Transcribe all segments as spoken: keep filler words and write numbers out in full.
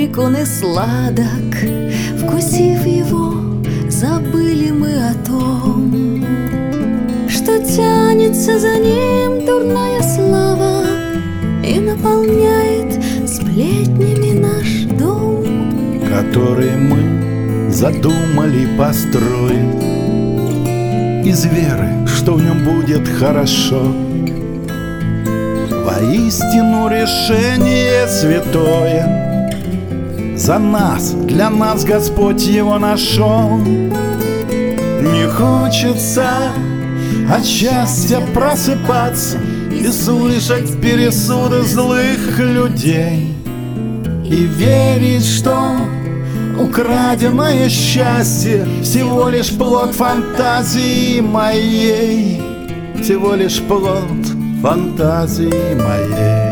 горек он и сладок, вкусив его, забыли мы о том, что тянется за ним дурная слава и наполняет сплетнями наш дом, который мы задумали построить из веры, что в нем будет хорошо. Воистину решение святое за нас, для нас Господь его нашел. Не хочется от счастья просыпаться и слышать пересуды злых людей, и верить, что украденное счастье всего лишь плод фантазии моей, всего лишь плод фантазии моей.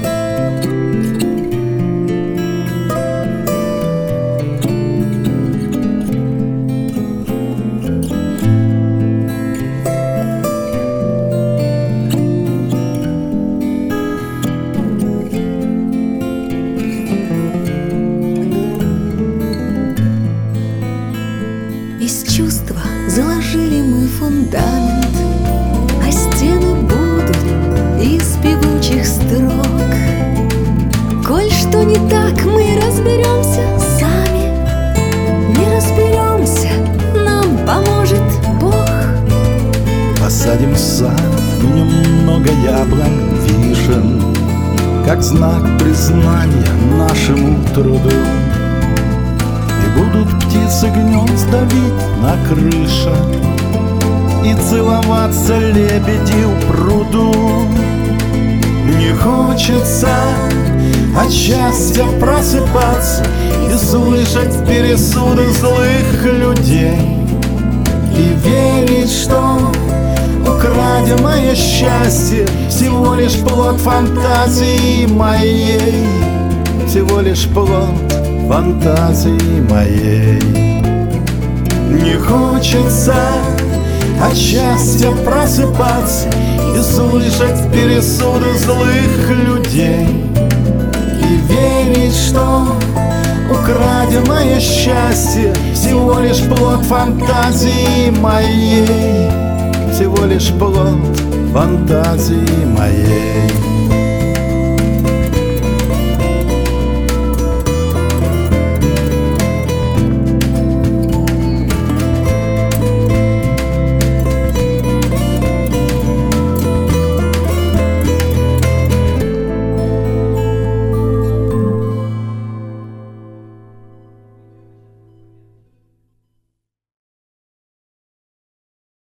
Из чувства заложили мы фундамент, а стены будут из певучих строк. Коль что не так, мы разберемся сами, не разберемся, нам поможет Бог. Посадим сад, в нем много яблонь, вишен, как знак признания нашему труду. И будут птицы гнезда бить на крышах, и целоваться лебеди в пруду. Не хочется от счастья просыпаться и слышать пересуды злых людей, и верить, что украденное счастье всего лишь плод фантазии моей, всего лишь плод фантазии моей. Не хочется от счастья просыпаться и слышать пересуды злых людей, и верить, что украденное счастье всего лишь плод фантазии моей, всего лишь плод фантазии моей.